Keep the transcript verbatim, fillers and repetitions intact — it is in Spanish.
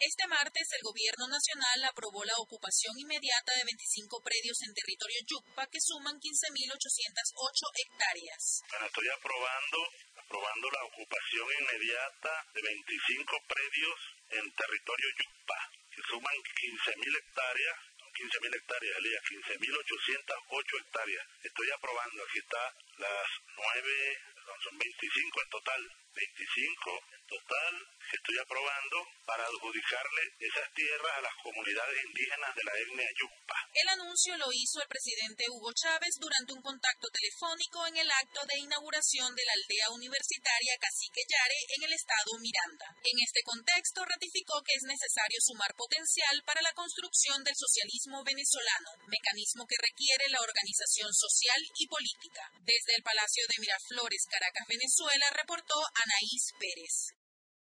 Este martes, el Gobierno Nacional aprobó la ocupación inmediata de veinticinco predios en territorio Yucpa que suman quince mil ochocientas ocho hectáreas. Bueno, estoy aprobando, aprobando la ocupación inmediata de veinticinco predios en territorio Yucpa, que suman quince mil hectáreas, quince mil hectáreas, Elías, quince mil ochocientas ocho hectáreas. Estoy aprobando, aquí está las nueve, son veinticinco en total, veinticinco en total, que estoy aprobando para adjudicarle esas tierras a las comunidades indígenas de la etnia Yucpa. El anuncio lo hizo el presidente Hugo Chávez durante un contacto telefónico en el acto de inauguración de la aldea universitaria Cacique Yare en el estado Miranda. En este contexto ratificó que es necesario sumar potencial para la construcción del socialismo venezolano, mecanismo que requiere la organización social y política. Desde el Palacio de Miraflores, Caracas, Venezuela, reportó Anaís Pérez.